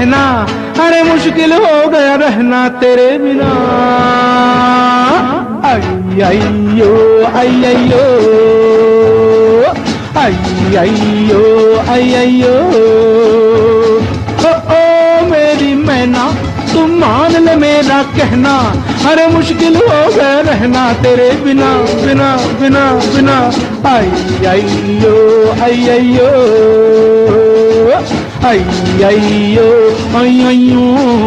कहना, अरे मुश्किल हो गया रहना तेरे बिना। आई आइयो आई आइयो, आई आइयो आई आइयो, ओ मेरी मैना तुम मान ले मेरा कहना, अरे मुश्किल हो गया रहना तेरे बिना बिना बिना बिना। आई आइयो आई आइयो, आई आइयो आई आइयो।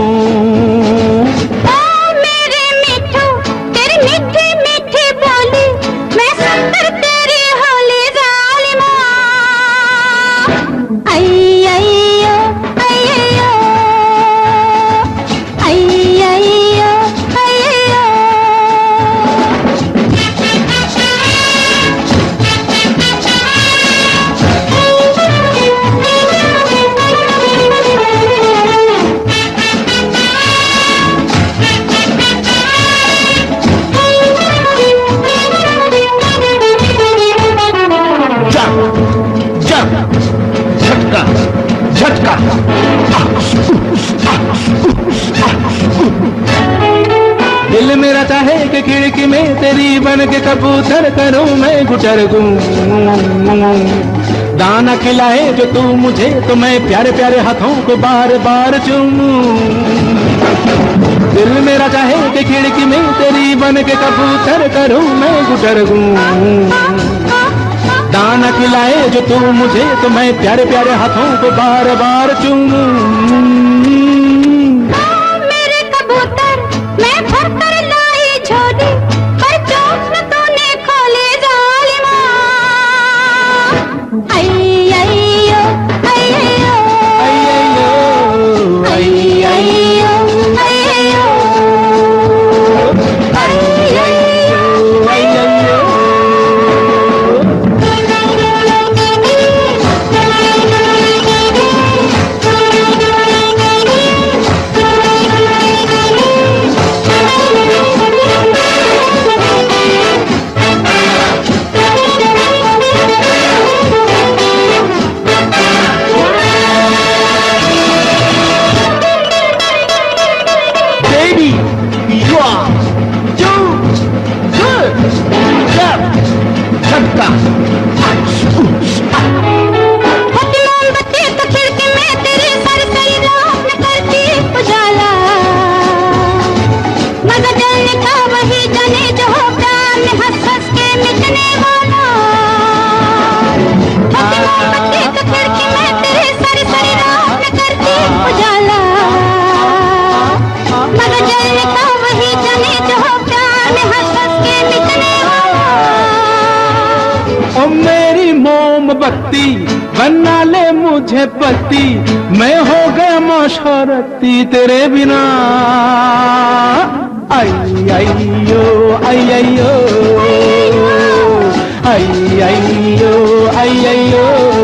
झटका झटका, दिल मेरा चाहे कि खिड़की में तेरी बन के कबूतर करूं मैं गुटर गूं। दाना खिलाए जो तू मुझे तो मैं प्यारे प्यारे हाथों को बार बार चूमूं। दिल मेरा चाहे कि खिड़की में तेरी बन के कबूतर करूं मैं गुटर गूं। दाना खिलाए जो तू मुझे तो मैं प्यारे प्यारे हाथों को बार बार चूमूं। मेरे कबूतर मैं भर कर लाई झोली, पर चौक में तूने खोले जालिमा। आई आइयो आई आइयो, आई आइयो आई आइयो, आई आइयो आई आइयो आई आइयो। मेरी मोमबत्ती बना ले मुझे पति, मैं हो गया मशहरती तेरे बिना। आई आइयो आई आइयो, आई आइयो आई आइयो।